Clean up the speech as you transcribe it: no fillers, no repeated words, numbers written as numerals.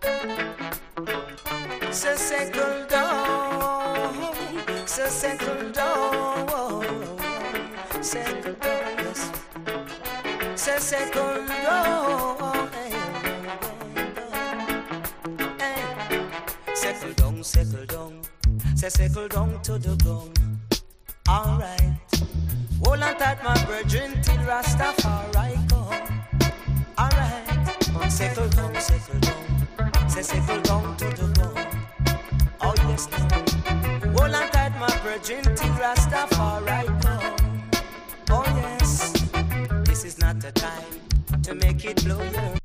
So settle down, so settle down, settle down, yes. So settle down, settle down, settle down, say settle down to the ground. Alright, hold on tight, my brethren, till Rastafari come. Alright, settle down, settle down, say settle down to the ground. Oh yes, now. Hold on tight, my brethren, till Rastafari come. Oh yes, this is not the time to make it blow your